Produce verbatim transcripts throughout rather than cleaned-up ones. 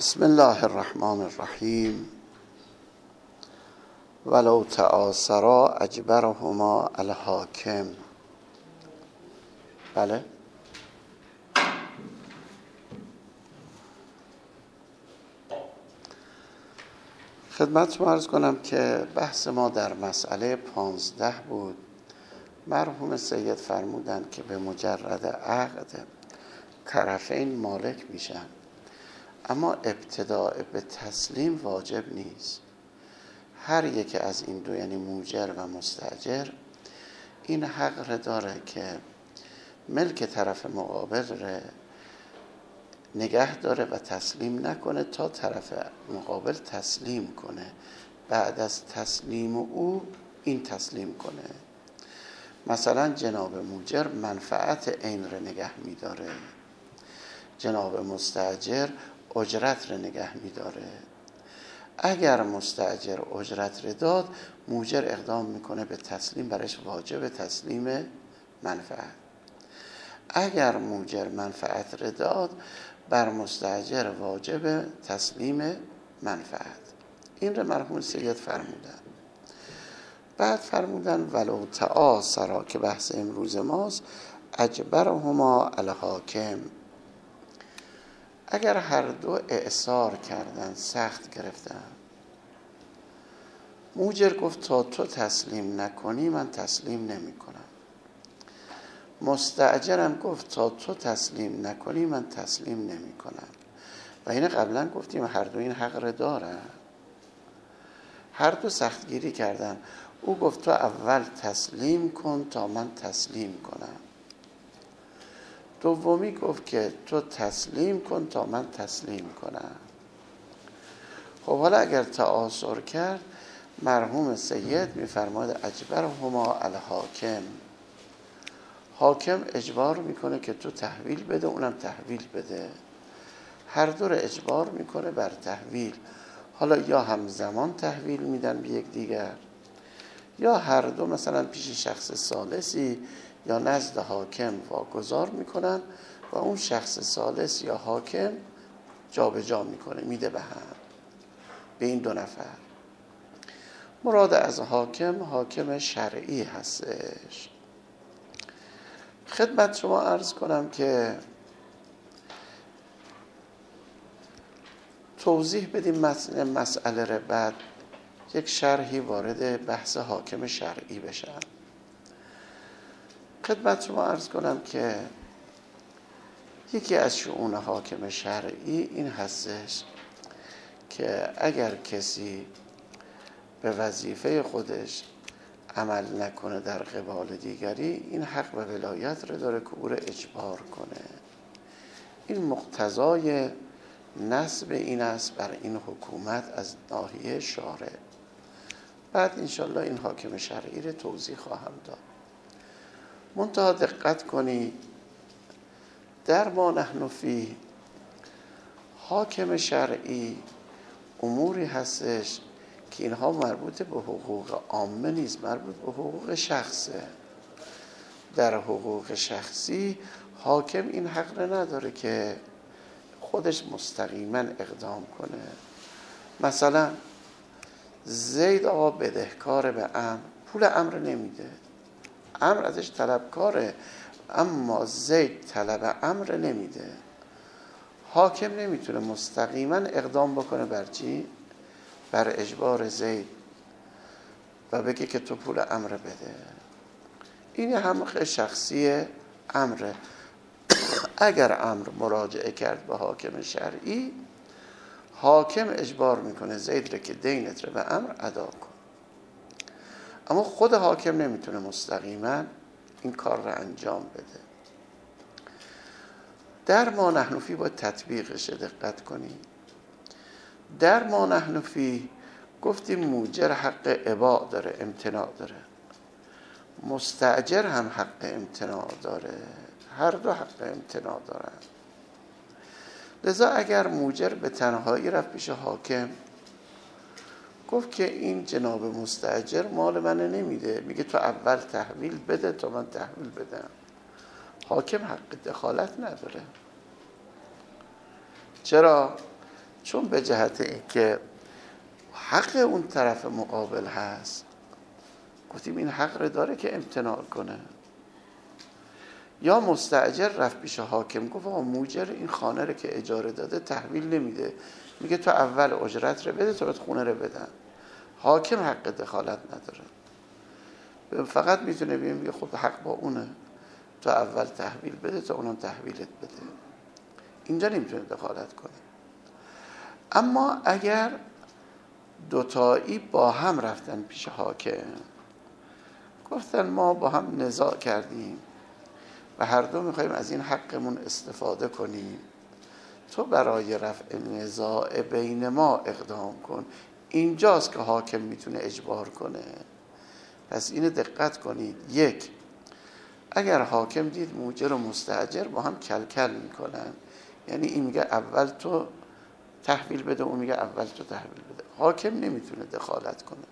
بسم الله الرحمن الرحیم. ولو تعاصرا اجبرهما الحاکم. بله، خدمتتون عرض کنم که بحث ما در مسئله پانزده بود. مرحوم سید فرمودند که به مجرد عقد طرفین مالک میشن، اما ابتداء به تسلیم واجب نیست. هر یک از این دو، یعنی موجر و مستاجر، این حق را داره که ملک طرف مقابل را نگه داره و تسلیم نکنه تا طرف مقابل تسلیم کنه. بعد از تسلیم او این تسلیم کنه. مثلا جناب موجر منفعت عین را نگه میداره، جناب مستاجر اجرت را نگه میداره. اگر مستاجر اجرت را داد، موجر اقدام میکنه به تسلیم، برش واجب تسلیم منفعت. اگر موجر منفعت را داد، بر مستاجر واجب تسلیم منفعت. این را مرحوم سید فرمودن. بعد فرمودن ولو تعاصرا، که بحث امروز ماست، اجبرهما الحاکم. اگر هر دو اعصار کردن، سخت گرفتن، موجر گفت تا تو تسلیم نکنی من تسلیم نمی کنم، مستاجرم گفت تا تو تسلیم نکنی من تسلیم نمی کنم. و این قبلا گفتیم هر دو این حق را دارن. هر دو سختگیری کردن. او گفت تو اول تسلیم کن تا من تسلیم کنم. دومی گفت که تو تسلیم کن تا من تسلیم کنم. خب حالا اگر تعاصر کرد، مرحوم سید میفرماید اجبرهما الحاکم. حاکم اجبار میکنه که تو تحویل بده، اونم تحویل بده. هر دو رو اجبار میکنه بر تحویل. حالا یا همزمان تحویل میدن به یک دیگر، یا هر دو مثلا پیش شخص ثالثی یا نزد حاکم واگذار میکنن و اون شخص ثالث یا حاکم جابجا جا میکنه، میده به هم، به این دو نفر. مراد از حاکم حاکم شرعی هستش. خدمت شما عرض کنم که توضیح بدیم مسئله مسئله رو، بعد یک شرحی وارد بحث حاکم شرعی بشن. خدمت شما عرض کنم که یکی از شؤون حاکم شرعی این هستش که اگر کسی به وظیفه خودش عمل نکنه در قبال دیگری، این حق و ولایت رو داره که او رو اجبار کنه. این مقتضای نصب این است بر این حکومت از ناحیه شارع. بعد انشالله این حاکم شرعی رو توضیح خواهم داد. منتها دقت کنی، در ما نحن فی حاکم شرعی اموری هستش که اینها مربوط به حقوق عامه نیست، مربوط به حقوق شخصه. در حقوق شخصی حاکم این حق را نداره که خودش مستقیما اقدام کنه. مثلا زید آقا بدهکار به عمرو، پول عمرو نمیده، عمرو ازش طلبکاره، اما زید طلب عمرو نمیده. حاکم نمیتونه مستقیما اقدام بکنه بر چی؟ بر اجبار زید و بگه که تو پول عمرو بده. این حق شخصی عمرو. اگر عمرو مراجعه کرد به حاکم شرعی، حاکم اجبار میکنه زید رو که دینت رو به عمرو ادا کن. اما خود حاکم نمیتونه مستقیما این کار رو انجام بده. در ما نحن فی باید تطبیقش دقت کنی. در ما نحن فی گفتیم موجر حق اباء داره، امتناع داره، مستاجر هم حق امتناع داره، هر دو حق امتناع دارن. لذا اگر موجر به تنهایی رفت پیش حاکم، گفت که این جناب مستاجر مال من نمیده، میگه تو اول تحویل بده تا من تحویل بدم، حاکم حق دخالت نداره. چرا؟ چون به جهت اینکه حق اون طرف مقابل هست گفتیم این حق رو داره که امتناع کنه. یا مستاجر رفت پیش حاکم گفت آقا موجر این خانه رو که اجاره داده تحویل نمیده، میگه تو اول اجرت رو بده تا بهت خونه رو بدن. حاکم حق دخالت نداره، فقط میتونه بگه میگه خب حق با اونه، تو اول تحویل بده تا اونم تحویلت بده. اینجا نمیتونه دخالت کنه. اما اگر دوتایی با هم رفتن پیش حاکم گفتن ما با هم نزاع کردیم و هر دو میخوایم از این حقمون استفاده کنیم، تو برای رفع نزاع بین ما اقدام کن. اینجاست که حاکم میتونه اجبار کنه. پس اینو دقت کنید. یک، اگر حاکم دید موجر و مستاجر با هم کل کل میکنن، یعنی این میگه اول تو تحویل بده، اون میگه اول تو تحویل بده، حاکم نمیتونه دخالت کنه.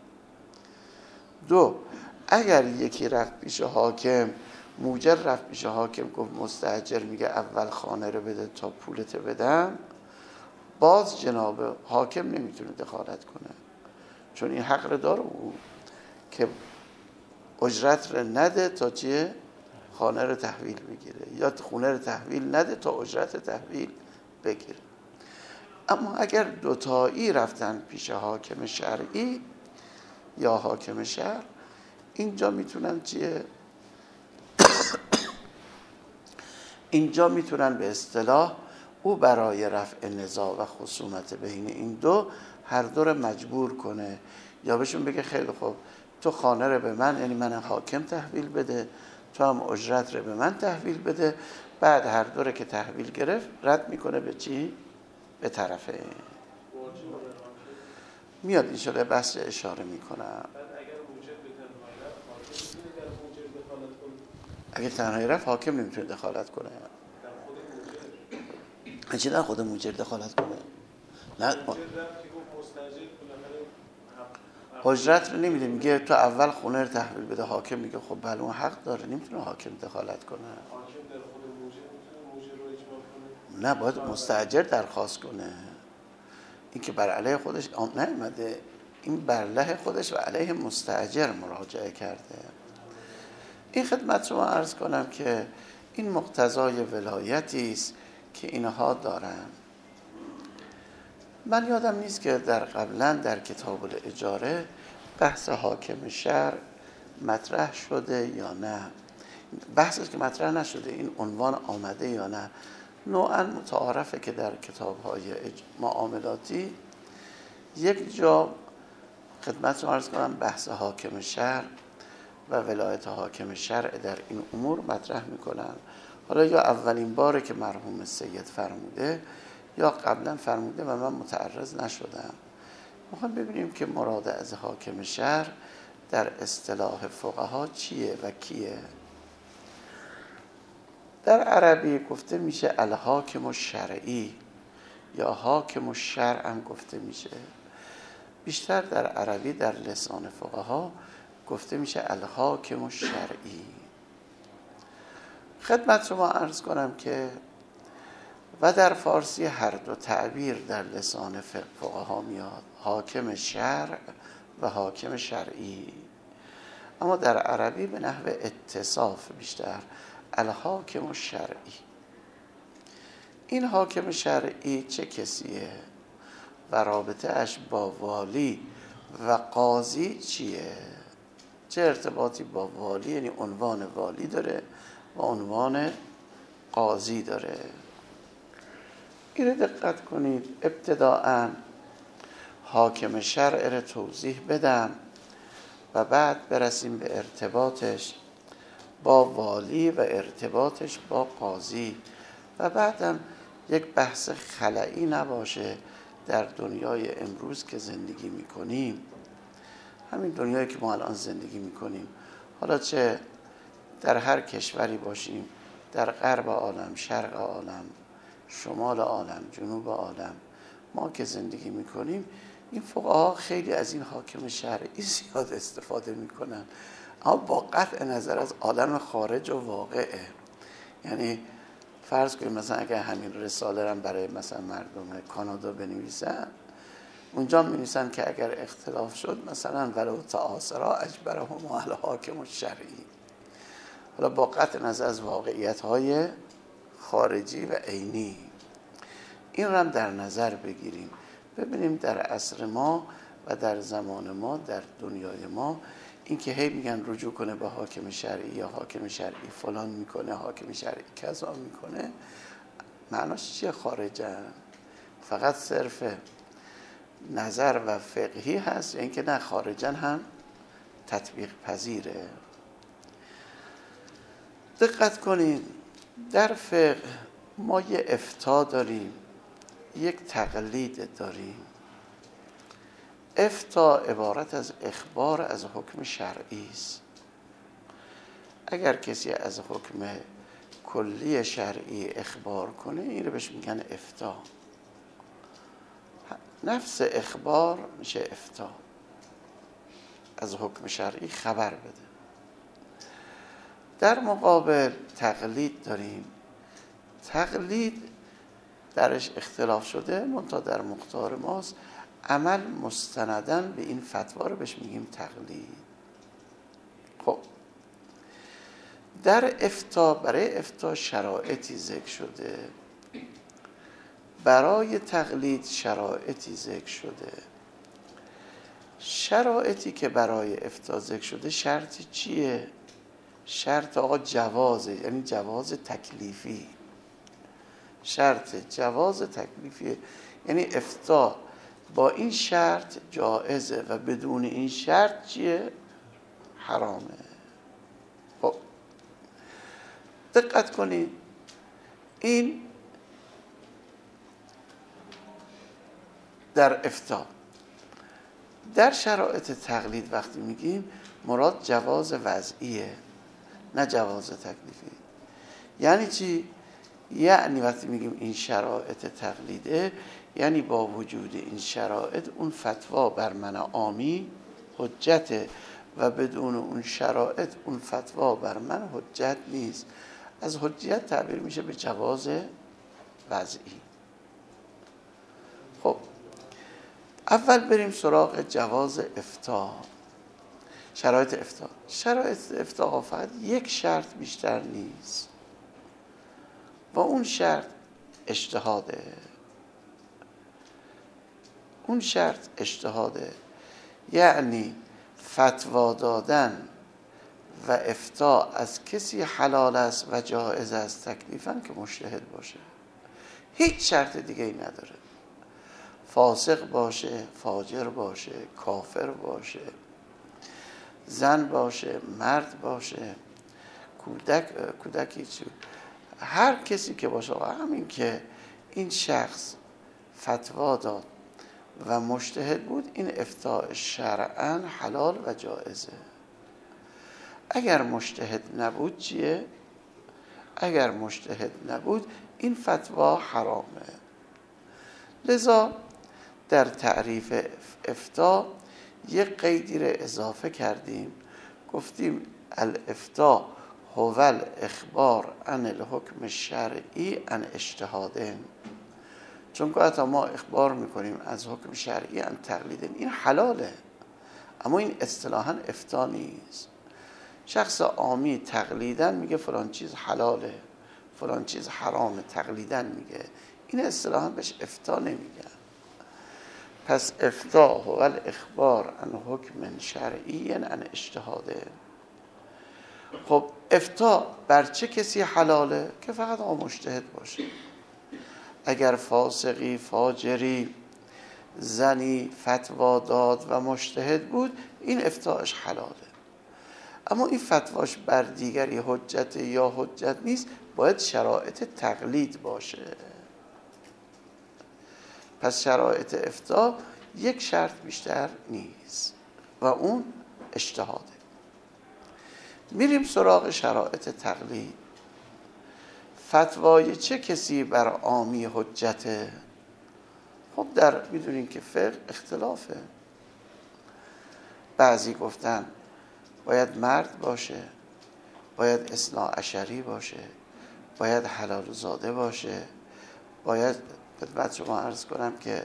دو، اگر یکی رفت پیش حاکم، موجر رفت پیش حاکم گفت مستاجر میگه اول خانه رو بده تا پولت بدم، باز جناب حاکم نمیتونه دخالت کنه، چون این حق رو داره او که اجرت رو نده تا چیه خانه رو تحویل بگیره، یا خونه رو تحویل نده تا اجرت تحویل بگیره. اما اگر دوتایی رفتن پیش حاکم شرعی یا حاکم شهر، اینجا میتونن چیه اینجا میتونن به اصطلاح او برای رفع نزاع و خصومت بین این دو هر دو رو مجبور کنه، یا بهشون بگه خیلی خوب تو خانه رو به من، یعنی من حاکم تحویل بده، تو هم اجرت رو به من تحویل بده. بعد هر دو رو که تحویل گرفت رد میکنه به چی؟ به طرفه. میاد این شده بحث اشاره میکنم. اگه تنهایی رفت حاکم نمیتونه دخالت کنه. چی در خود موجر دخالت کنه؟ نه اجرت رو نمیده، میگه تو اول خونه رو تحویل بده، حاکم میگه خب بله اون حق داره، نمیتونه حاکم دخالت کنه. نه باید مستاجر درخواست کنه. این که بر علیه خودش نیامده، این بر علیه خودش و علیه مستاجر مراجعه کرده. این خدمت شما عرض کنم که این مقتضای ولایتی است که اینها دارن. من یادم نیست که در قبلا در کتاب الاجاره بحث حاکم شرع مطرح شده یا نه. بحثی که مطرح نشده، این عنوان آمده یا نه. نوعا متعارفه که در کتاب‌های معاملاتی یک جا خدمتتون عرض کنم بحث حاکم شرع و ولایت حاکم شرع در این امور مطرح میکنن. حالا یا اولین باره که مرحوم سید فرموده یا قبلا فرموده و من متعرض نشدم. میخوام ببینیم که مراد از حاکم شرع در اصطلاح فقها چیه و کیه. در عربی گفته میشه الحاکم الشرعی یا حاکم الشرع هم گفته میشه. بیشتر در عربی در لسان فقها گفته میشه الحاکم الشرعی. خدمت شما عرض کنم که و در فارسی هر دو تعبیر در لسان فقها میاد، حاکم شرع و حاکم شرعی، اما در عربی به نحو اتصاف بیشتر الحاکم الشرعی. این حاکم شرعی چه کسیه و رابطه اش با والی و قاضی چیه؟ چه ارتباطی با والی، یعنی عنوان والی داره و عنوان قاضی داره؟ اینو دقت کنید. ابتداءً حاکم شرع رو توضیح بدم و بعد برسیم به ارتباطش با والی و ارتباطش با قاضی و بعدم یک بحث خلایی نباشه در دنیای امروز که زندگی میکنیم، همین دنیایی که ما الان زندگی میکنیم، حالا چه در هر کشوری باشیم، در غرب عالم، شرق عالم، شمال عالم، جنوب عالم، ما که زندگی میکنیم، این فقها خیلی از این حاکم شرعی زیاد استفاده میکنن، اما با قطع نظر از عالم خارج و واقعه. یعنی فرض کنیم مثلا اگر همین رساله را برای مثلا مردم کانادا بنویسن، اونجا می‌نویسن که اگر اختلاف شد مثلا ولو تعاصرا اجبرهم الحاکم الشرعی، حالا با قطع نظر از واقعیت‌های خارجی و عینی، این را هم در نظر بگیریم. ببینیم در عصر ما و در زمان ما، در دنیای ما، این که هی میگن رجوع کنه به حاکم شرعی یا حاکم شرعی فلان میکنه، حاکم شرعی کذا میکنه، معناش چیه؟ خارجن فقط صرف نظر و فقهی هست یا اینکه نه خارجن هم تطبیق پذیره؟ دقت کنید، در فقه ما یه افتاء داریم، یک تقلید داریم. افتاء عبارت از اخبار از حکم شرعی است. اگر کسی از حکم کلی شرعی اخبار کنه، این رو بهش میگن افتاء. نفس اخبار میشه افتاء، از حکم شرعی خبر بده. در مقابل تقلید داریم. تقلید درش اختلاف شده، منتها در مختار ماست، عمل مستندن به این فتوا رو بهش میگیم تقلید. خب در افتاء، برای افتاء شرایطی ذکر شده، برای تقلید شرایطی ذکر شده. شرایطی که برای افتاء ذکر شده شرطی چیه؟ شرط آقا جوازه، یعنی جواز تکلیفی. شرط جواز تکلیفیه، یعنی افتاء با این شرط جائزه و بدون این شرط چیه؟ حرامه. خب دقت کنید، این در افتاء. در شرایط تقلید وقتی میگیم مراد جواز وضعیه، نه جواز تکلیفی. یعنی چی؟ یعنی وقتی میگیم این شرایط تقلیده، یعنی با وجود این شرایط اون فتوا بر من عامی حجته و بدون اون شرایط اون فتوا بر من حجت نیست. از حجیت تعبیر میشه به جواز وضعی. خب اول بریم سراغ جواز افتاء. شرایط افتاء. شرایط افتاء فقط یک شرط بیشتر نیست و اون شرط اجتهاده. اون شرط اجتهاده، یعنی فتوا دادن و افتاء از کسی حلال است و جایز است تکلیفاً که مجتهد باشه. هیچ شرط دیگه ای نداره. فاسق باشه، فاجر باشه، کافر باشه، زن باشه، مرد باشه، کودک کودکی چی، هر کسی که باشه، همین که این شخص فتوا داد و مجتهد بود، این افتاء شرعاً حلال و جایزه. اگر مجتهد نبود چیه؟ اگر مجتهد نبود این فتوا حرامه. لذا در تعریف افتاء یک قیدی رو اضافه کردیم، گفتیم الافتاء هو الاخبار عن الحکم الشرعی عن اجتهاد. چون که ما اخبار میکنیم از حکم شرعی عن تقلید، این حلاله، اما این اصطلاحاً افتاء نیست. شخص عامی تقلیداً میگه فلان چیز حلاله، فلان چیز حرامه، تقلیداً میگه، این اصطلاحاً بهش افتاء نمیگن. پس افتاء هو الاخبار عن حکم شرعی عن اجتهاد. خب افتاء بر چه کسی حلاله؟ که فقط آقا مجتهد باشه. اگر فاسقی، فاجری، زنی فتوا داد و مجتهد بود، این افتاءش حلاله. اما این فتواش بر دیگری حجت یا حجت نیست، باید شرایط تقلید باشه. پس شرایط افتاء یک شرط بیشتر نیست و اون اجتهاده. میریم سراغ شرایط تقلید. فتوای چه کسی بر عامی حجته؟ خب در میدونین که فقه اختلافه. بعضی گفتن باید مرد باشه، باید اثنا عشری باشه، باید حلال زاده باشه، باید خدمت شما عرض کنم که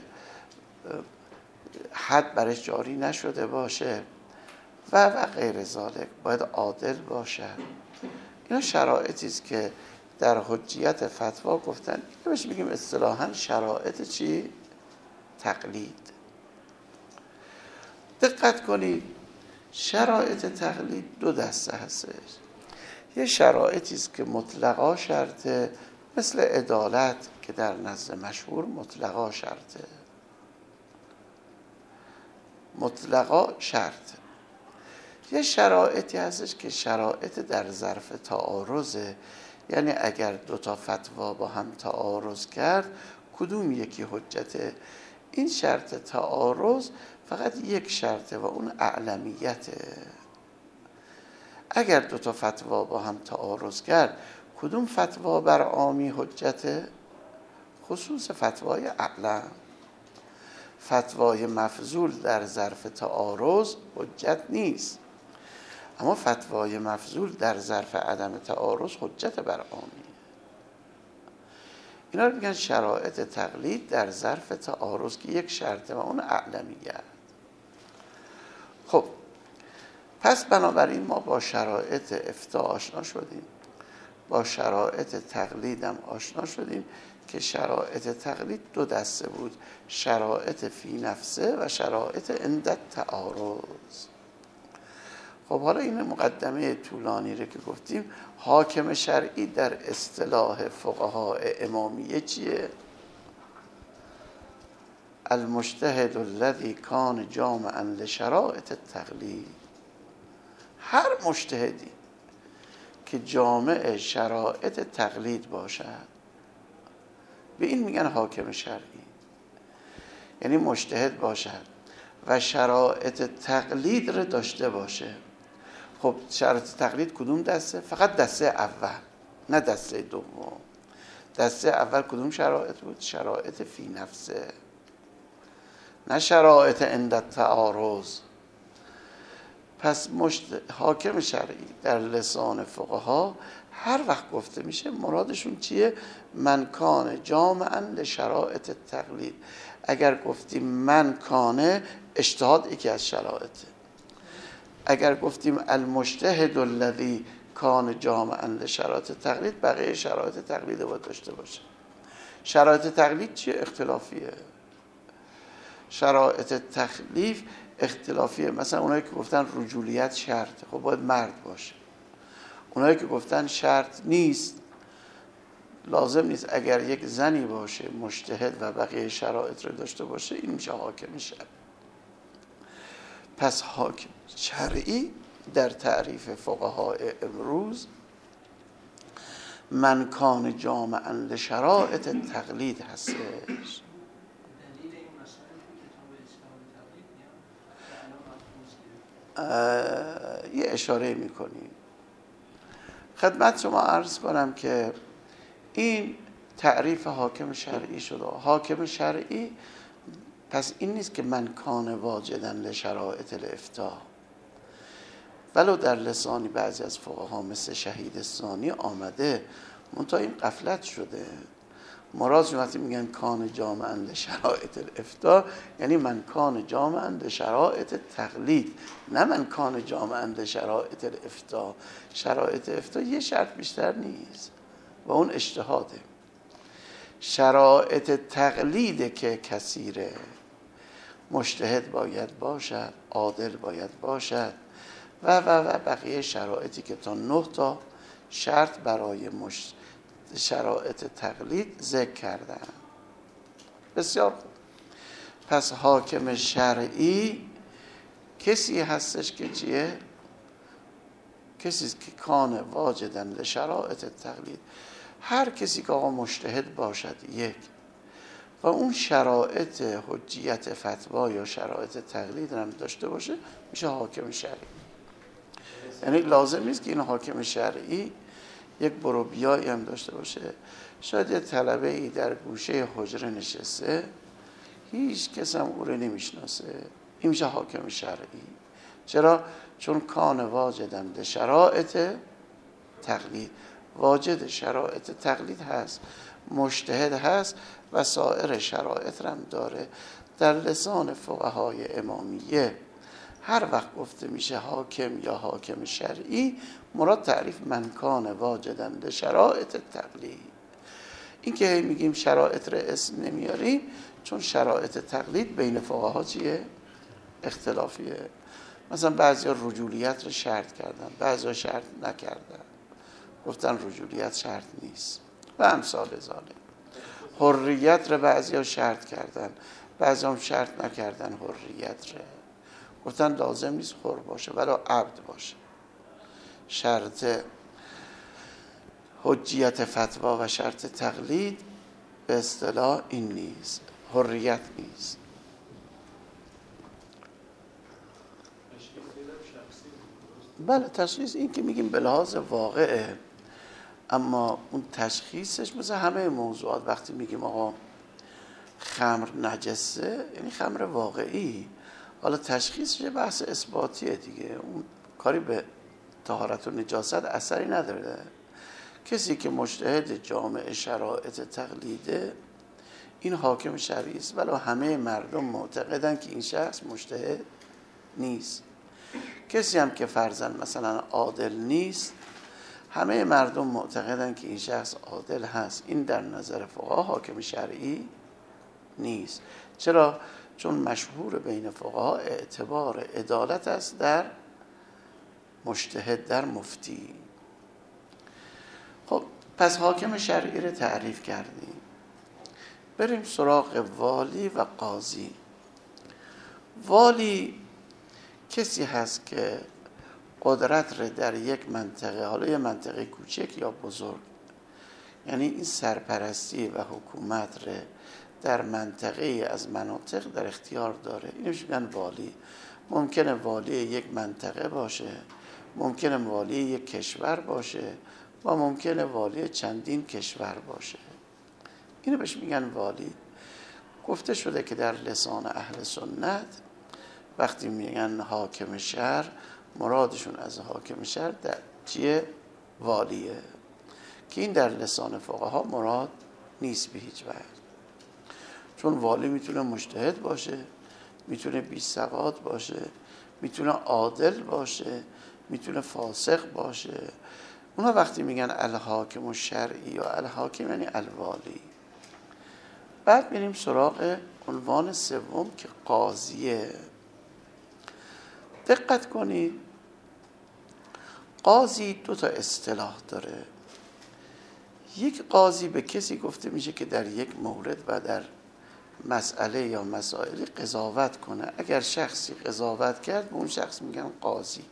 حد برش جاری نشده باشه و و غیر ذالک، باید عادل باشد. اینا شرایطی است که در حجیت فتوا گفتن. اینو بهش میگیم اصطلاحاً شرایط چی؟ تقلید. دقت کنید، شرایط تقلید دو دسته هستش. یه شرایطی است که مطلقا شرطه، مثل عدالت که در نزد مشهور مطلقا شرطه، مطلقا شرطه. یه شرایطی هستش که شرایط در ظرف تعارضه، یعنی اگر دو تا فتوا با هم تعارض کرد کدوم یکی حجته. این شرط تعارض فقط یک شرطه و اون اعلمیته. اگر دو تا فتوا با هم تعارض کرد کدوم فتوا بر عامی حجته؟ خصوص فتوای اعلم. فتوای مفضول در ظرف تعارض حجت نیست، اما فتوای مفضول در ظرف عدم تعارض حجت بر عامی. اینا رو میگن شرایط تقلید در ظرف تعارض که یک شرطه و اون اعلمیت. خب پس بنابراین ما با شرایط افتاء آشنا شدیم، با شرایط تقلید هم آشنا شدیم که شرایط تقلید دو دسته بود، شرایط فی نفسه و شرایط عند تعارض. خب حالا این مقدمه طولانی رو که گفتیم، حاکم شرعی در اصطلاح فقها امامیه چیه؟ المجتهد الذی کان جامعا لشرایط التقلید. هر مجتهدی که جامع شرایط تقلید باشد به این میگن حاکم شرعی. یعنی مجتهد باشد و شرایط تقلید رو داشته باشه. خب شرایط تقلید کدوم دسته؟ فقط دسته اول، نه دسته دوم. دسته اول کدوم شرایط بود؟ شرایط فی نفسه، نه شرایط عند تعارض. پس مشت... حاکم شرعی در لسان فقها هر وقت گفته میشه مرادشون چیه؟ من کان جامعا لشرایط تقلید. اگر گفتیم من کانه، اجتهاد یکی از شرایطه. اگر گفتیم المجتهد الذی کان جامعا لشرایط تقلید، بقیه شرایط تقلید باید داشته باشه. شرایط تقلید چیه؟ اختلافیه. شرایط تخلیف اختلافیه. مثلا اونایی که گفتن رجولیت شرطه، خب باید مرد باشه. اونایی که گفتن شرط نیست، لازم نیست، اگر یک زنی باشه مجتهد و بقیه شرایط رو داشته باشه، این میشه حاکم شرعی. پس حاکم شرعی در تعریف فقهای امروز من کان جامعا لشرایط تقلید هستش. یه اشاره میکنیم خدمت شما عرض کنم که این تعریف حاکم شرعی شده. حاکم شرعی پس این نیست که من کان واجدن لشرایط الافتاء، ولو در لسانی بعضی از فقها مثل شهید ثانی آمده، منتها این غفلت شده. مراد وقتی میگن کان جامعا لشرایط الافتاء، یعنی من کان جامعا لشرایط تقلید، نه من کان جامعا لشرایط الافتاء. شرایط افتاء یه شرط بیشتر نیست و اون اجتهاده. شرایط تقلید که کثیره، مجتهد باید باشد، عادل باید باشد و و و بقیه شرایطی که تا نه تا شرط برای مش... شرایط تقلید ذکر کردن. بسیار خوب. پس حاکم شرعی کسی هستش که چیه؟ کسی است که کان واجدن لشرایط تقلید. هر کسی که آقا مجتهد باشد یک و اون شرایط حجیت فتوا یا شرایط تقلید هم داشته باشه، میشه حاکم شرعی. یعنی لازم نیست که این حاکم شرعی یک بروبیایی هم داشته باشه. شاید یه طلبه ای در گوشه حجره نشسته، هیچ کس هم او رو نمیشناسه، این میشه حاکم شرعی. چرا؟ چون کان واجدن لشرایط تقلید واجد شرایط تقلید هست، مجتهد هست و سایر شرایط هم داره. در لسان فقهای امامیه هر وقت گفته میشه حاکم یا حاکم شرعی، مراد تعریف منکان واجدن لشرایط تقلید. این که میگیم شرایط رو اسم نمیاریم چون شرایط تقلید بین فقها چیه؟ اختلافیه. مثلا بعضیا رجولیت رو شرط کردن، بعضیا شرط نکردن، گفتن رجولیت شرط نیست و امثال ذالک. حریت رو بعضیا شرط کردن، بعضیا هم شرط نکردن حریت رو، گفتن لازم نیست حر باشه ولی عبد باشه. شرط حجیت فتوا و شرط تقلید به اصطلاح این نیست، حریت نیست. بله تشخیص این که میگیم به لحاظ واقعه، اما اون تشخیصش مثل همه موضوعات وقتی میگیم آقا خمر نجسه یعنی خمر واقعی، حالا تشخیصش بحث اثباتیه دیگه، اون کاری به طهارت و نجاست اثری نداره. کسی که مجتهد جامع شرایط تقلیده این حاکم شرعی است، ولی همه مردم معتقدن که این شخص مجتهد نیست. کسی هم که فرضاً مثلا عادل نیست، همه مردم معتقدن که این شخص عادل هست، این در نظر فقها حاکم شرعی نیست. چرا؟ چون مشهور بین فقها اعتبار عدالت است در مجتهد، در مفتی. خب پس حاکم شرعی رو تعریف کردیم، بریم سراغ والی و قاضی. والی کسی هست که قدرت رو در یک منطقه، حالا یه منطقه کوچک یا بزرگ، یعنی این سرپرستی و حکومت رو در منطقه از مناطق در اختیار داره، اینوش میگن والی. ممکنه والی یک منطقه باشه، ممکنه والی یک کشور باشه و ممکنه والی چندین کشور باشه، اینو بهش میگن والی. گفته شده که در لسان اهل سنت وقتی میگن حاکم شهر، مرادشون از حاکم شهر در چیه؟ والیه، که این در لسان فقها مراد نیست به هیچ وجه. چون والی میتونه مجتهد باشه، میتونه بی سواد باشه، میتونه عادل باشه، میتونه فاسق باشه. اونا وقتی میگن الحاکم الشرعی یا الحاکم یعنی الوالی. بعد میریم سراغ عنوان سوم که قاضیه. دقت کنید، قاضی دو تا اصطلاح داره. یک قاضی به کسی گفته میشه که در یک مورد و در مسئله یا مسائلی قضاوت کنه. اگر شخصی قضاوت کرد به اون شخص میگن قاضی.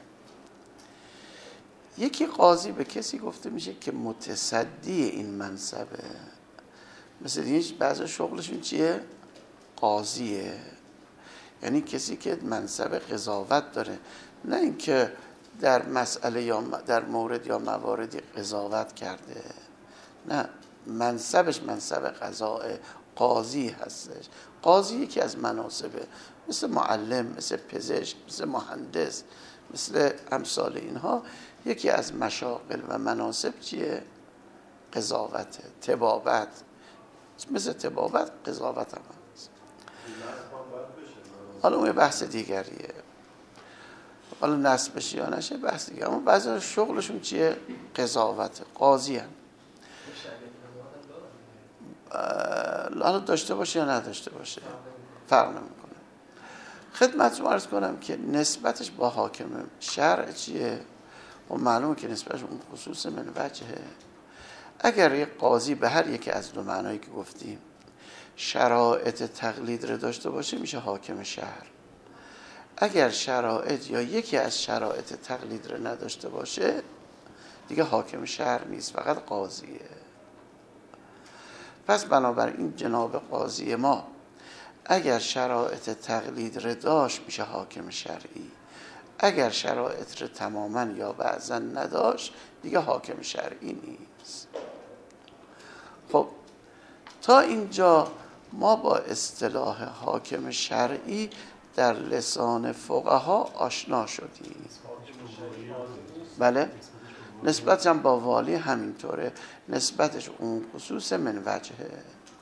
یکی قاضی به کسی گفته میشه که متصدی این منصبه، مثل این بعضی شغلشون چیه؟ قاضیه، یعنی کسی که منصب قضاوت داره، نه اینکه در مسئله یا در مورد یا مواردی قضاوت کرده، نه، منصبش منصب قضاء، قاضی هستش. قاضی یکی از مناصبه، مثل معلم، مثل پزشک، مثل مهندس، مثل امثال اینها. یکی از مشاغل و مناصب چیه؟ قضاوته، طبابت. مثل طبابت قضاوت هم هست. حالا اون بحث دیگریه، حالا نصب بشه یا نشه بحث دیگه، اما بعضی شغلشون چیه؟ قضاوته، قاضی هم. حالا داشته باشه یا نداشته باشه فرق نمیکنه. خدمتتون عرض کنم که نسبتش با حاکم شرع چیه؟ و معلومه که نسبتش اون خصوص من وجهه. اگر یک قاضی به هر یکی از دو معنایی که گفتیم شرایط تقلید رو داشته باشه میشه حاکم شهر. اگر شرایط یا یکی از شرایط تقلید رو نداشته باشه دیگه حاکم شهر نیست، فقط قاضیه. پس بنابراین جناب قاضی ما اگر شرایط تقلید رو داشت میشه حاکم شرعی، اگر شرایط رو تماما یا بعضا نداشت دیگه حاکم شرعی نیست. خب تا اینجا ما با اصطلاح حاکم شرعی در لسان فقها آشنا شدیم. بله؟ نسبتش هم با والی همینطوره، نسبتش اون خصوص من وجهه.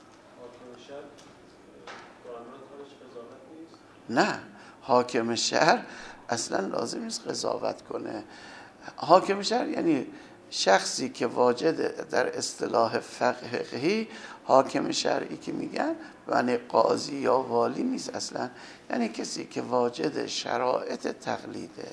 نه، حاکم شهر اصلا لازم نیست قضاوت کنه. حاکم شهر یعنی شخصی که واجد در اصطلاح فقهی حاکم شرعی که میگن یعنی قاضی یا والی نیست اصلا، یعنی کسی که واجد شرایط تقلیده.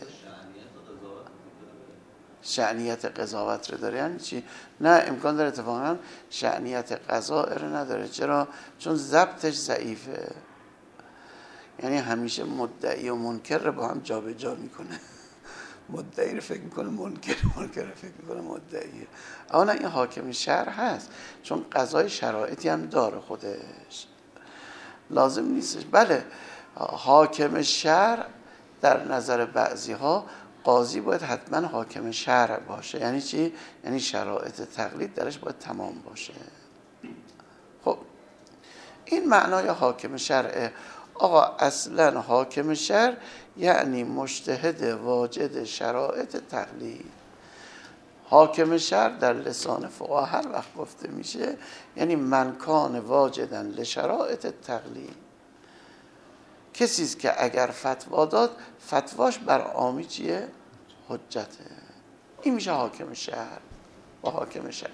شأنیت قضاوت رو داره یعنی چی؟ نه، امکان داره اتفاقا شأنیت قضا رو نداره. چرا؟ چون ضبطش ضعیفه، یعنی همیشه مدعی و منکر رو با هم جابجا جا میکنه. مدعی رو فکر میکنه منکر، منکر رو فکر میکنه مدعیه. اما نه، این حاکم شهر هست چون قضای شرایطی هم داره خودش، لازم نیستش. بله، حاکم شهر در نظر بعضی ها قاضی باید حتما حاکم شهر باشه. یعنی چی؟ یعنی شرایط تقلید درش باید تمام باشه. خب این معنای حاکم شرعه. آقا اصلا حاکم شهر یعنی مجتهد واجد شرایط تقلید. حاکم شهر در لسان فقها هر وقت گفته میشه یعنی من کان واجدن لشرایط تقلید، کسی است که اگر فتوا داد فتواش بر عامی چیه؟ حجته. این میشه حاکم شهر و حاکم شرعی.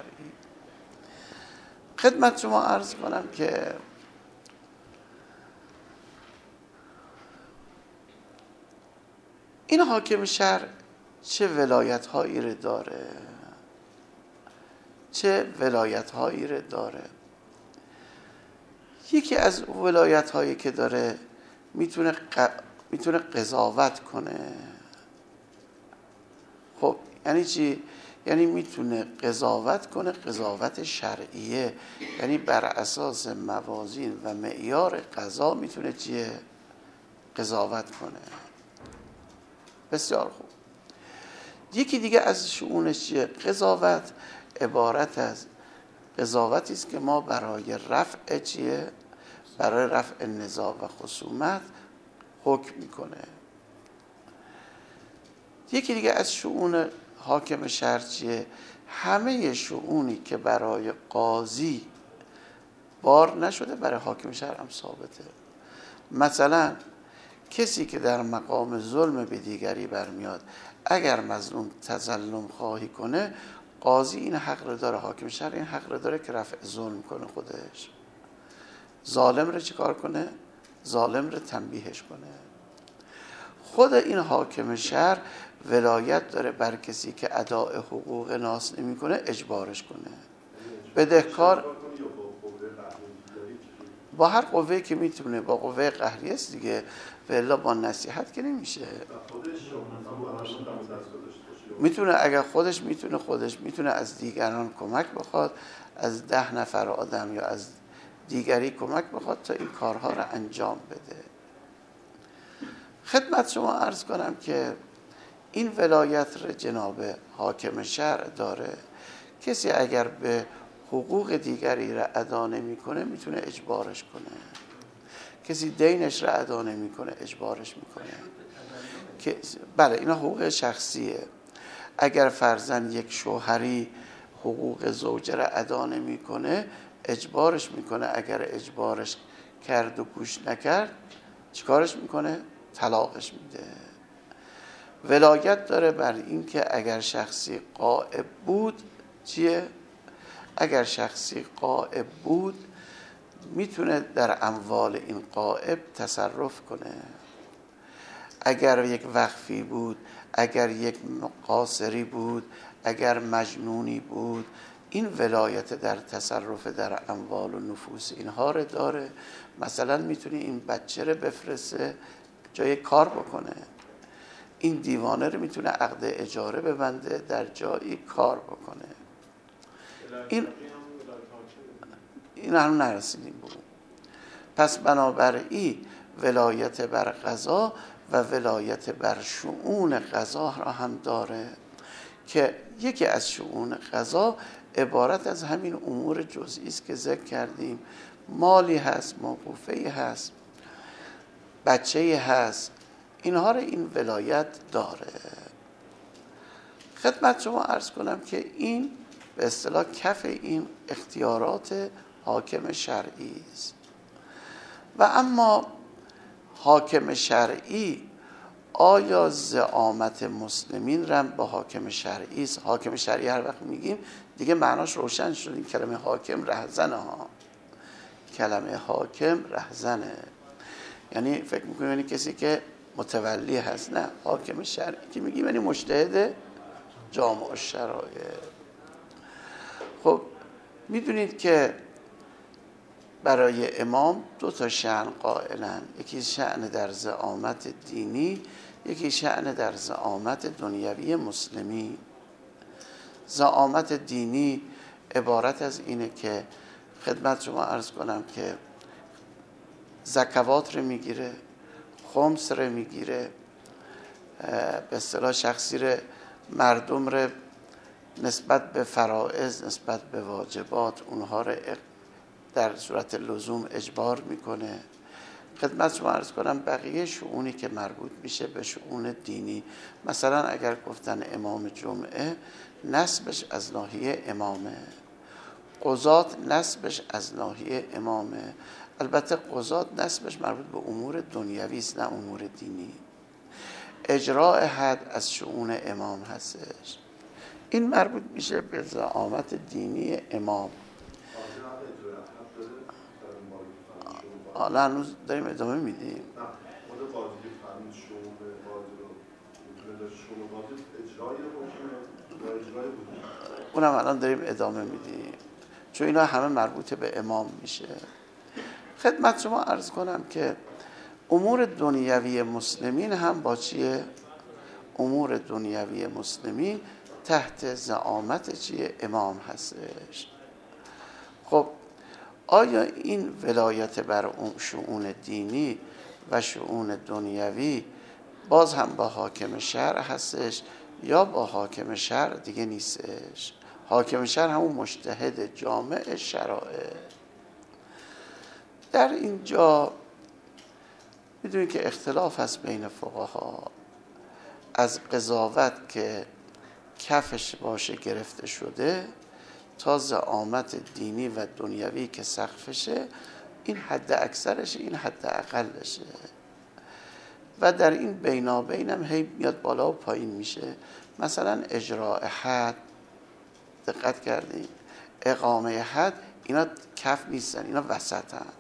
خدمت شما عرض کنم که این حاکم شهر چه ولایت هایی رو داره، چه ولایت هایی رو داره. یکی از ولایت هایی که داره میتونه ق... میتونه قضاوت کنه. خب یعنی چی؟ یعنی میتونه قضاوت کنه، قضاوت شرعیه، یعنی بر اساس موازین و معیار قضا میتونه چیه؟ قضاوت کنه. بسیار خوب. یکی دیگه از شؤونش چیه؟ قضاوت عبارت از قضاوتی است که ما برای رفع چیه؟ برای رفع نزاع و خصومت حکم میکنه. یکی دیگه از شؤون حاکم شهر چیه؟ همه شؤونی که برای قاضی بار نشده برای حاکم شهر هم ثابته. مثلا کسی که در مقام ظلم به دیگری برمیاد، اگر مظلوم تظلم خواهی کنه، قاضی این حق رو داره، حاکم شهر این حق رو داره که رفع ظلم کنه خودش. ظالم رو چی کار کنه؟ ظالم رو تنبیهش کنه. خود این حاکم شهر ولایت داره بر کسی که اداء حقوق ناس نمی کنه اجبارش کنه. بدهکار با هر قوه که میتونه، با قوه قهریه است دیگه، والا با نصیحت که نمیشه. میتونه اگر خودش میتونه خودش میتونه از دیگران کمک بخواد، از ده نفر آدم یا از دیگری کمک بخواد تا این کارها رو انجام بده. خدمت شما عرض کنم که این ولایت رو جناب حاکم شهر داره. کسی اگر به حقوق دیگری را ادا نمیکنه میتونه اجبارش کنه. کسی دینش را ادا نمیکنه اجبارش میکنه. که بله اینا حقوق شخصیه. اگر فرضاً یک شوهری حقوق زوجه را ادا نمیکنه اجبارش میکنه. اگر اجبارش کرد و گوش نکرد چیکارش میکنه؟ طلاقش میده. ولایت داره بر این که اگر شخصی غائب بود چیه؟ اگر شخصی غائب بود میتونه در اموال این غائب تصرف کنه. اگر یک وقفی بود، اگر یک قاصری بود، اگر مجنونی بود، این ولایت در تصرف در اموال و نفوس اینها رو داره. مثلا میتونه این بچه رو بفرسته جای کار بکنه، این دیوانه رو میتونه عقد اجاره ببنده در جایی کار بکنه. این این هم نرسیدیم بود. پس بنابراین ولایت بر قضا و ولایت بر شؤون قضا را هم داره که یکی از شؤون قضا عبارت از همین امور جزئی است که ذکر کردیم. مالی هست، موقوفه‌ای هست، بچه‌ای هست، اینها رو این ولایت داره. خدمت شما عرض کنم که این به اصطلاح کف این اختیارات حاکم شرعی است. و اما حاکم شرعی آیا زعامت مسلمین رم با حاکم شرعی است؟ حاکم شرعی هر وقت میگیم دیگه معناش روشن شد. این کلمه حاکم رهزنه ها، کلمه حاکم رهزنه، یعنی فکر میکنیم یعنی کسی که متولی هست. نه، حاکم شرعی که میگیم یعنی مجتهد جامع الشرایع. خب میدونید که برای امام دو تا شأن قائلن، یکی شأن در زعامت دینی، یکی شأن در زعامت دنیوی مسلمی. زعامت دینی عبارت از اینه که خدمت شما عرض کنم که زکوات رو میگیره، خمس رو میگیره، به اصطلاح شخصی رو، مردم رو نسبت به فرائض، نسبت به واجبات اونها رو در صورت لزوم اجبار میکنه. خدمت شما عرض کنم بقیه شؤونی که مربوط میشه به شؤون دینی، مثلا اگر گفتن امام جمعه نسبش از ناحیه امامه، قضات نسبش از ناحیه امامه. البته قضات نسبش مربوط به امور دنیوی است نه امور دینی. اجراء حد از شؤون امام هستش، این مربوط میشه به زعامت دینی امام. حالا هنوز داریم ادامه میدیم. اونم الان داریم ادامه میدیم چون اینا همه مربوط به امام میشه. خدمت شما عرض کنم که امور دنیوی مسلمین هم با چیه؟ امور دنیوی مسلمین تحت زعامت چیه؟ امام هستش. خب آیا این ولایت بر شؤون دینی و شؤون دنیوی باز هم با حاکم شرع هستش یا با حاکم شرع دیگه نیستش؟ حاکم شرع همون مجتهد جامع شرائع. در اینجا میدونید که اختلاف هست بین فقها از قضاوت که کفش باشه گرفته شده تا زعامت دینی و دنیوی که سقفشه، این حد اکثرشه این حد اقلشه و در این بینابین هم هی میاد بالا و پایین میشه. مثلا اجراء حد دقت کردیم، اقامه حد، اینا کف نیستن، اینا وسط هن.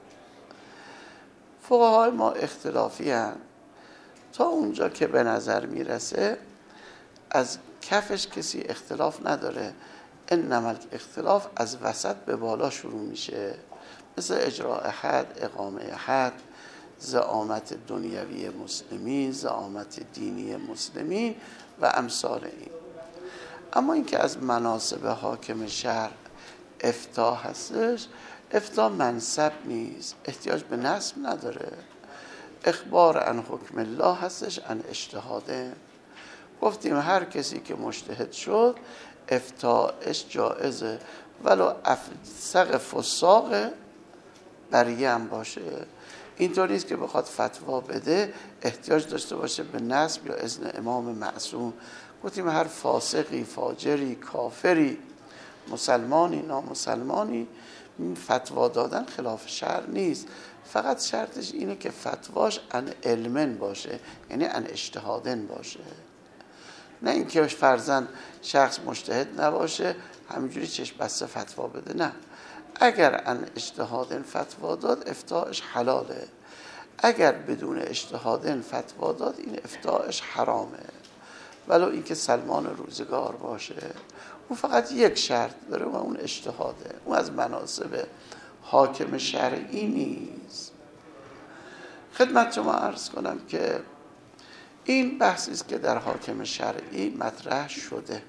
فقهای ما اختلافی هن تا اونجا که به نظر میرسه از کفش کسی اختلاف نداره، انما اختلاف از وسط به بالا شروع میشه، مثل اجراء حد، اقامه حد، زعامت دنیوی مسلمین، زعامت دینی مسلمین و امثال این. اما اینکه از مناصب حاکم شرع افتاء هستش، افتاء منصب نیست، احتیاج به نصب نداره، اخبار عن حکم الله هستش، عن اجتهاده. گفتیم هر کسی که مجتهد شد افتاءش جائزه، ولو افسق فساق بریه هم باشه. اینطور نیست که بخواد فتوا بده احتیاج داشته باشه به نصب یا اذن امام معصوم. گفتیم هر فاسقی، فاجری، کافری، مسلمانی، نامسلمانی، فتوا دادن خلاف شرع نیست، فقط شرطش اینه که فتواش عن علمن باشه، یعنی عن اجتهادن باشه، نه اینکه فرضاً شخص مجتهد نباشه همینجوری چشم بسته فتوا بده. نه، اگر عن اجتهادن فتوا داد افتاءش حلاله، اگر بدون اجتهادن فتوا داد این افتاءش حرامه، ولو اینکه سلمان روزگار باشه. اون فقط یک شرط داره و اون اجتهاده، اون از مناصب حاکم شرعی نیست. خدمت شما عرض کنم که این بحثی است که در حاکم شرعی مطرح شده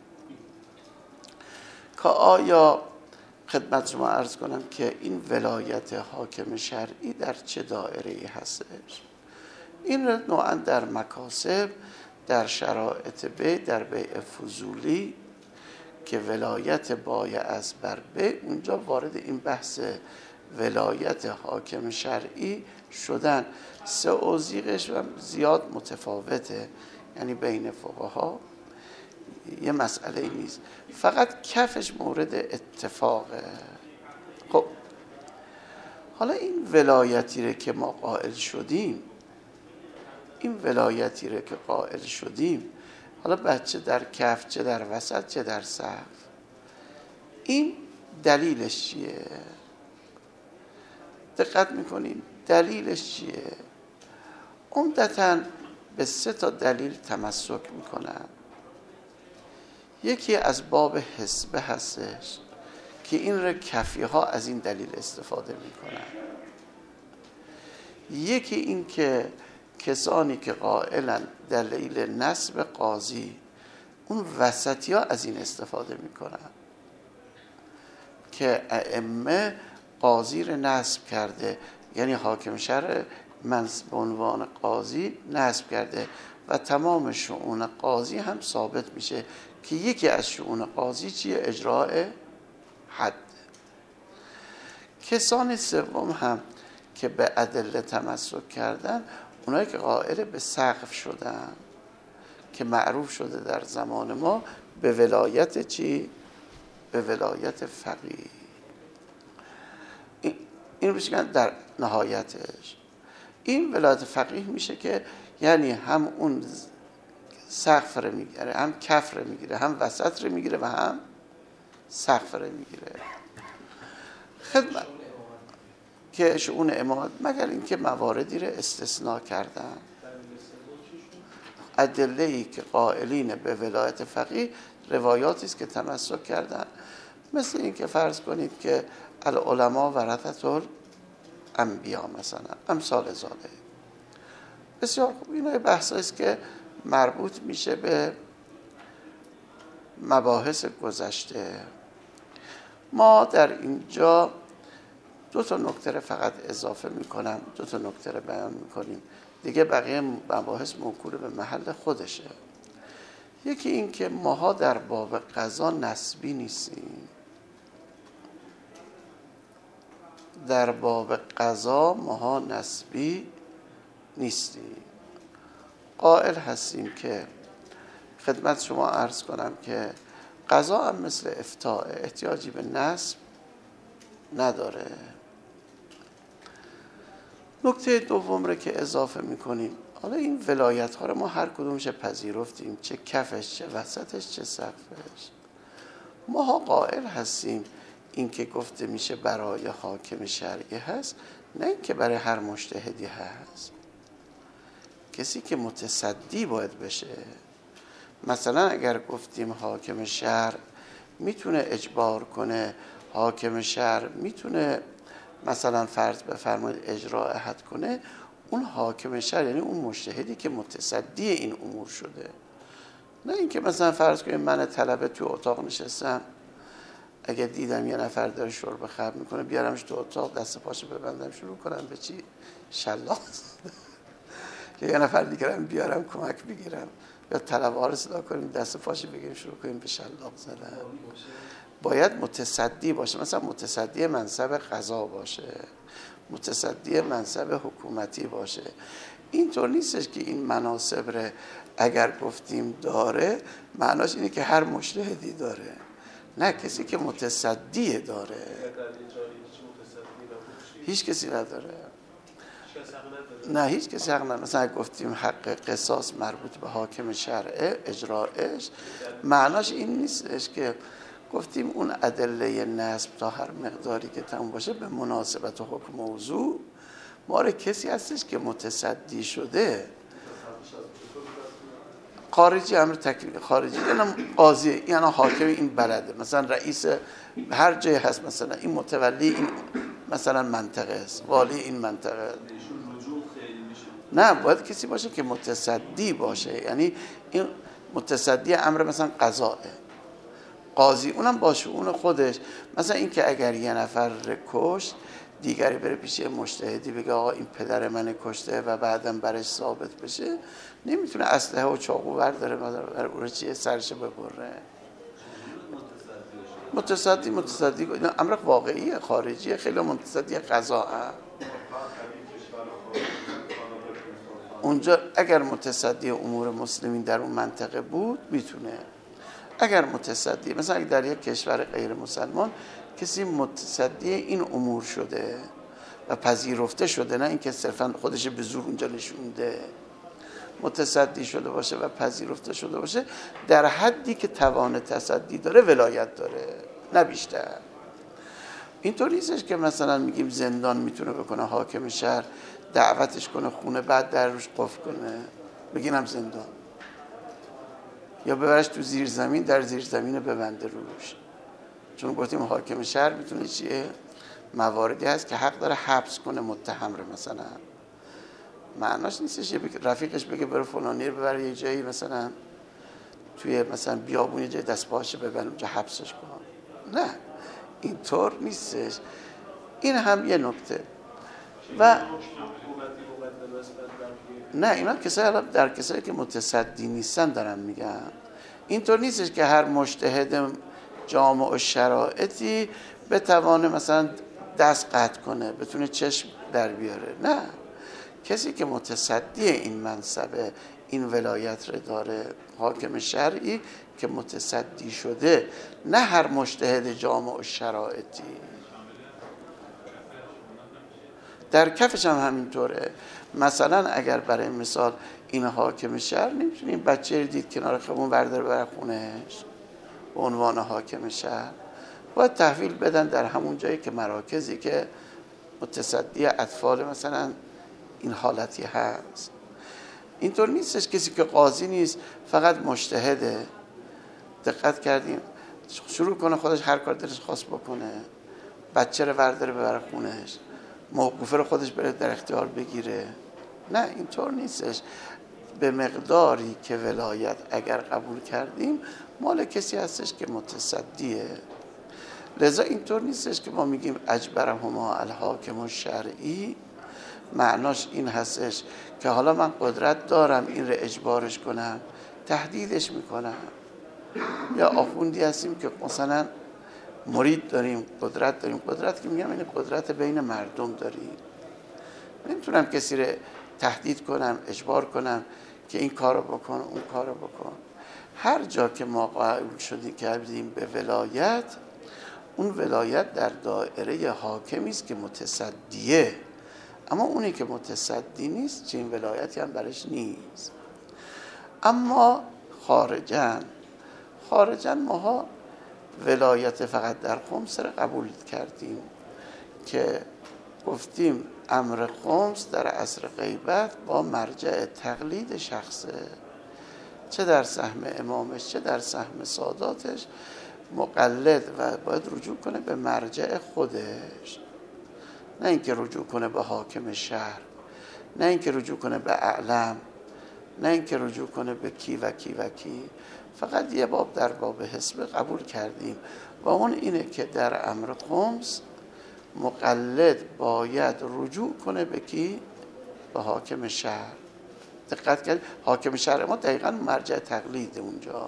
که آیا، خدمت شما عرض کنم که این ولایت حاکم شرعی در چه دایره‌ای هستش. این را نوعا در مکاسب، در شرایط بیع، در بیع فضولی که ولایت بایع از بر بیع، اونجا وارد این بحث ولایت حاکم شرعی شدن. سه اوزیقش زیاد متفاوته، یعنی بین فقها یه مسئله نیست، فقط کفش مورد اتفاقه. خب حالا این ولایتی رو که ما قائل شدیم، این ولایتی رو که قائل شدیم، حالا بچه در کف چه در وسط چه در سقف، این دلیلش چیه؟ دقت میکنین دلیلش چیه؟ عمدتاً به سه تا دلیل تمسک میکنن. یکی از باب حسبه هستش که این رو کفی ها از این دلیل استفاده میکنن. یکی این که کسانی که قائلن دلیل نسب قاضی، اون وسطی ها از این استفاده میکنن که ائمه قاضی رو نسب کرده، یعنی حاکم شهر منصب به عنوان قاضی نسب کرده و تمام شؤون قاضی هم ثابت میشه که یکی از شؤون قاضی چیه؟ اجراء حد. کسان سوم هم که به ادله تمسک کردن، اونایی که قائل به سقف شدن که معروف شده در زمان ما به ولایت چی؟ به ولایت فقیه. این, این میشه در نهایتش این ولایت فقیه میشه که یعنی هم اون سقف رو میگیره، هم کف رو میگیره، هم وسط رو میگیره و هم سقف رو میگیره. خدمت که شؤون امامت، مگر اینکه مواردی رو استثناء کردن. ادله‌ای که قائلین به ولایت فقیه روایاتی است که تمسک کردن، مثل این که فرض کنید که العلماء ورثة الانبیاء مثلا، امثال ذالک. بسیار خوب، اینا بحثایی است که مربوط میشه به مباحث گذشته. ما در اینجا دو تا نکته فقط اضافه میکنم، دو تا نکته بیان میکنیم دیگه، بقیه مباحث موکول به محل خودشه. یکی این که ماها در باب قضا نسبی نیستیم. در باب قضا ماها نسبی نیستیم. قائل هستیم که خدمت شما عرض کنم که قضا هم مثل افتاء احتیاجی به نسب نداره. نکته دوم رو که اضافه میکنیم، حالا این ولایت ها رو ما هر کدومش پذیرفتیم، چه کفش چه وسطش چه سقفش. ما ها قائل هستیم این که گفته میشه برای حاکم شرعی هست، نه این که برای هر مجتهدی هست. کسی که متصدی باید بشه. مثلا اگر گفتیم حاکم شهر میتونه اجبار کنه، حاکم شهر میتونه مثلا فرض بفرمایید اجراء حد کنه، اون حاکم شهر یعنی اون مجتهدی که متصدی این امور شده. نه اینکه مثلا فرض کنیم من طلبه تو اتاق نشستم، اگه دیدم یه نفر داره شرب خمر میکنه بیارمش تو اتاق، دست پاشو ببندم شروع کنم به چی؟ شلاق. یه نفر دیگرم بیارم کمک بگیرم، یا طلبه ها رو صدا کنیم دست پاشو بگیریم شروع کنیم به شلاق زدن. باید متصدی باشه، مثلا متصدی منصب قضا باشه، متصدی منصب حکومتی باشه. اینطور نیستش که این مناصب رو اگر گفتیم داره معناش اینه که هر مجتهدی داره. نه، کسی که متصدی داره. هیچ کسی نداره. نه هیچ کسی حق نداره. مثلا گفتیم حق قصاص مربوط به حاکم شرعه اجراعش، معناش این نیستش که گفتیم اون ادله نسب تا هر مقداری که تمام باشه به مناسبت و حکم موضوع ماره کسی هستش که متصدی شده. خارجی امر تکلیف خارجی یعنی قاضی، یعنی حاکم این بلده، مثلا رئیس هر جای هست، مثلا این متولی این مثلا منطقه است، والی این منطقه. نه، باید کسی باشه که متصدی باشه، یعنی این متصدی امر مثلا قضاء، قاضی اونم با شؤون خودش. مثلا این که اگر یه نفر کشت دیگری بره پیش مجتهدی بگه آقا این پدر من کشته و بعدم برش ثابت بشه، نمیتونه اسلحه و چاقو برداره بر اون چیه سرش ببره. متصدی متصدی امر واقعیه، خارجیه، خیلی متصدی قضا. اونجا اگر متصدی امور مسلمین در اون منطقه بود میتونه. اگر متصدی، مثلا اگر در یک کشور غیر مسلمان کسی متصدی این امور شده و پذیرفته شده، نه اینکه صرفا خودش به زور اونجا نشونده، متصدی شده باشه و پذیرفته شده باشه، در حدی که توان تصدی داره ولایت داره، نه بیشتر. اینطور نیستش که مثلا میگیم زندان میتونه بکنه حاکم شهر دعوتش کنه خونه بعد در روش قفل کنه بگینم زندان، یا ببرش تو زیر زمین در زیر زمین ببنده روش. چون گفتیم حاکم شهر میتونه چیه؟ مواردی هست که حق داره حبس کنه متهم رو. مثلا معناش نیستش یه رفیقش بگه برو فلانی رو ببر یه جایی، مثلا توی مثلا بیابون یه جای دست پاشه ببر اونجا حبسش کن، نه اینطور نیستش. این هم یه نکته. و نه اینا کسایی در کسایی که متصدی نیستن دارم میگم، اینطور نیستش که هر مجتهد جامع و شرایطی بتوانه مثلا دست قطع کنه بتونه چشم در بیاره، نه. کسی که متصدی این منصبه، این ولایت رو داره، حاکم شرعی که متصدی شده، نه هر مجتهد جامع و شرایطی. در کفش هم همینطوره. مثلا اگر برای مثال این حاکم شهر نمیتونیم بچه رو دید کنار خیابون برداره بره خونهش به عنوان حاکم شهر، باید تحویل بدن در همون جایی که مراکزی که متصدی اطفال مثلا این حالتی هست. اینطور نیستش کسی که قاضی نیست فقط مجتهده، دقت کردیم شروع کنه خودش هر کار دلش خواست بکنه، بچه رو برداره ببره خونهش، موقوفه رو خودش بره در اختیار بگیره، نه اینطور نیستش. به مقداری که ولایت اگر قبول کردیم مال کسی هستش که متصدیه. لذا اینطور نیستش که ما میگیم اجبرهما الحاکم الشرعی، معناش این هستش که حالا من قدرت دارم این رو اجبارش کنم، تهدیدش میکنم. یا آخوندی هستیم که مثلا مرید داریم، قدرت داریم، قدرت که میگم این قدرت بین مردم داریم، نمیتونم کسی رو تهدید کنم، اجبار کنم که این کارو بکن اون کارو بکن. هر جا که ما قائل شدیم کردیم به ولایت، اون ولایت در دایره حاکمی است که متصدیه، اما اونی که متصدی نیست چنین ولایتی هم برش نیست. اما خارجاً خارجاً ماها ولایت فقط در خمس را قبول کردیم که گفتیم امر خمس در عصر غیبت با مرجع تقلید شخصه، چه در سهم امامش چه در سهم ساداتش مقلد و باید رجوع کنه به مرجع خودش، نه اینکه رجوع کنه به حاکم شهر، نه اینکه رجوع کنه به اعلم، نه اینکه رجوع کنه به کی و کی و کی. فقط یه باب در باب حسب قبول کردیم و اون اینه که در امر خمس مقلد باید رجوع کنه به کی؟ به حاکم شهر. دقت کرد حاکم شهر ما دقیقاً مرجع تقلید اونجا.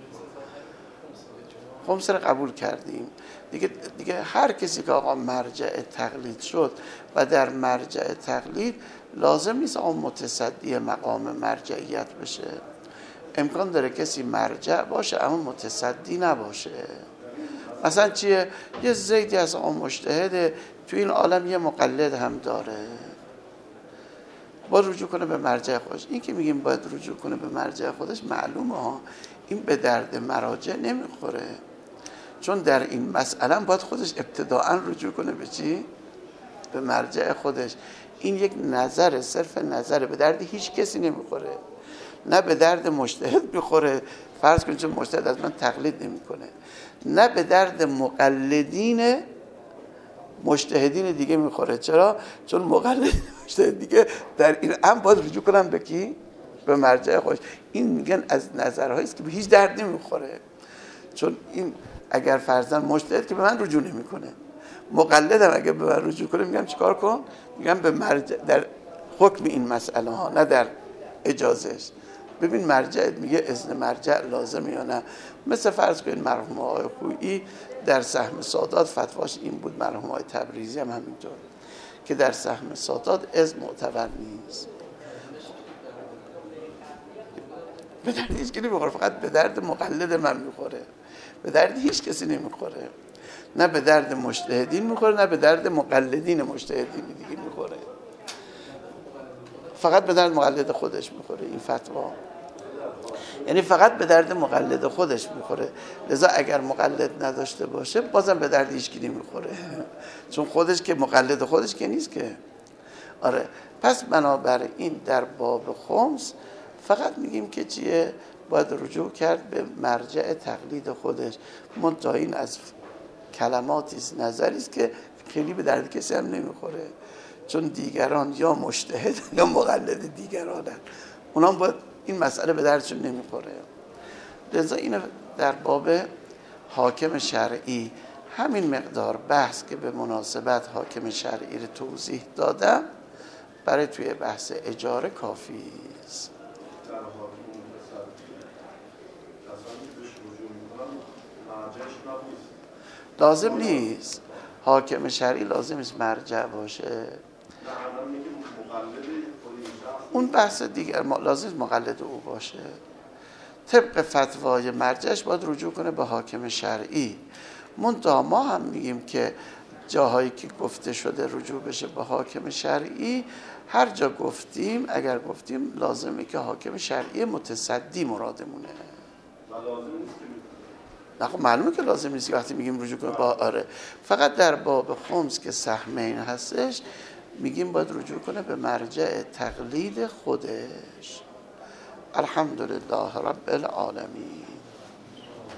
خمس رو قبول کردیم دیگه. دیگه هر کسی که آقا مرجع تقلید شد و در مرجع تقلید لازم نیست آقا متصدی مقام مرجعیت بشه، امکان داره کسی مرجع باشه اما متصدی نباشه. مثلا چیه؟ یه زیدی از آقا مجتهده تو این عالم یه مقلد هم داره، باید رجوع کنه به مرجع خودش. این که میگیم باید رجوع کنه به مرجع خودش معلومه ها این به درد مراجع نمیخوره، چون در این مسئله باید خودش ابتداعا رجوع کنه به چی؟ به مرجع خودش. این یک نظر، صرف نظر، به درد هیچ کسی نمیخوره، نه به درد مجتهد میخوره، فرض کنید چون مجتهد از من تقلید نمیکنه، نه به درد مقلدین مجتهدین دیگه میخوره. چرا؟ چون مقلد مجتهد دیگه در این امر باید رجوع کنن به کی؟ به مرجع خودش. این میگن از نظرهایی است که به هیچ درد نمیخوره، چون این اگر فرضاً مجتهد که به من رجوع نمیکنه، مقلدم اگر به من رجوع کنه میگم چیکار کن؟ میگم به مرجع در حکم این مسئله ها، نه در اجازهش. ببین مرجع میگه اذن مرجع لازمه یا نه. مثل فرض کنید مرحوم آقای خویی در سهم سادات فتواش این بود، مرحوم آقای تبریزی هم همینطور، که در سهم سادات اذن معتبر نیست. به درد هیچ کی نمیخوره، فقط به درد مقلد من میخوره، به درد هیچ کسی نمیخوره. نه به درد مجتهدین میخوره، نه به درد مقلدین مجتهدین دیگه میخوره، فقط به درد مقلد خودش میخوره این فتوا. یعنی فقط به درد مقلد خودش میخوره. لذا اگر مقلد نداشته باشه بازم به درد هیچ کی نمیخوره، چون خودش که مقلد خودش که نیست که. آره، پس بنابراین در باب خمس فقط میگیم که چیه، باید رجوع کرد به مرجع تقلید خودش. منتها این از کلماتی است، نظری است که خیلی به درد کسی هم نمیخوره، چون دیگران یا مجتهد یا مقلد دیگرانن، اونا باید این مسئله به دردشون نمیخوره. لذا این در باب حاکم شرعی همین مقدار بحث که به مناسبت حاکم شرعی رو توضیح دادم برای توی بحث اجاره کافی است. لازم نیست حاکم شرعی لازم نیست مرجع باشه، اون بحث دیگر لازم مقلد او باشه. طبق فتوای مرجعش باید رجوع کنه به حاکم شرعی. منتها ما هم میگیم که جاهایی که گفته شده رجوع بشه به حاکم شرعی، هر جا گفتیم اگر گفتیم لازمه که حاکم شرعی متصدی مرادمونه. نه خب معلومه که لازم نیست که وقتی میگیم رجوع کنه با آره، فقط در باب خمس که سهمین هستش میگیم باید رجوع کنه به مرجع تقلید خودش. الحمدلله رب العالمین.